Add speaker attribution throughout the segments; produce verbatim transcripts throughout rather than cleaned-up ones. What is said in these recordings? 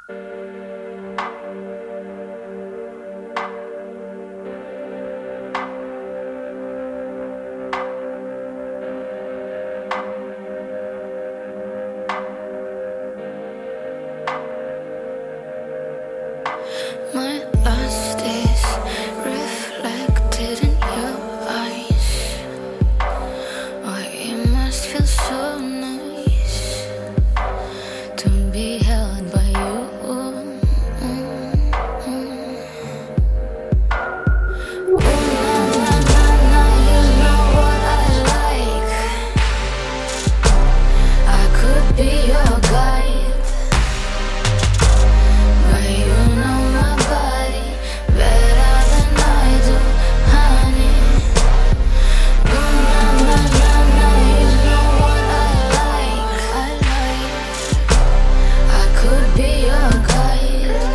Speaker 1: My lust is reflected in your eyes. Oh, it must feel so nice to be held by you. Ooh, na, na, na, na, you know what I like. I could be your guide, but you know my body better than I do, honey. Ooh, na, na, na, na, you know what I like. I like. I could be your guide,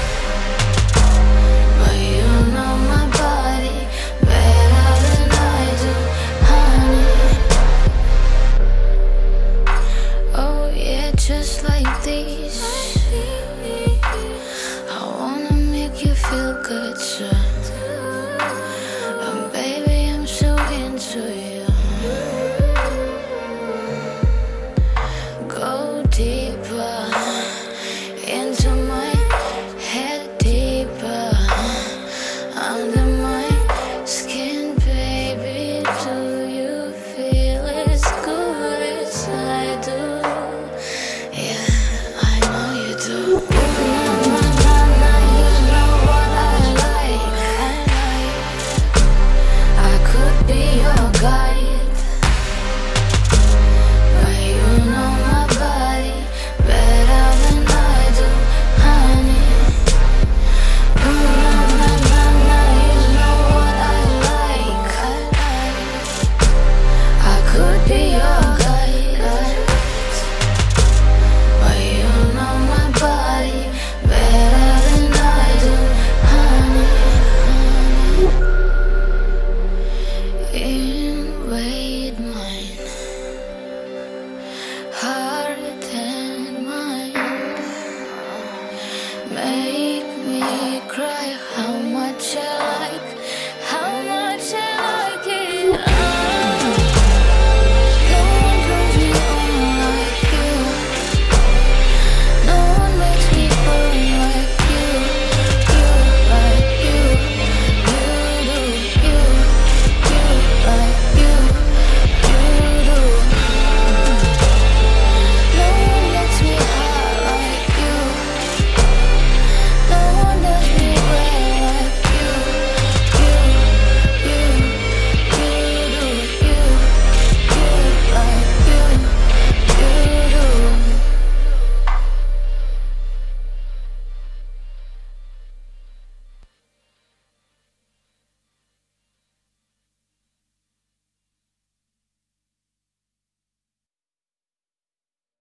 Speaker 1: but you know my body better than I do, honey. Oh yeah, just like these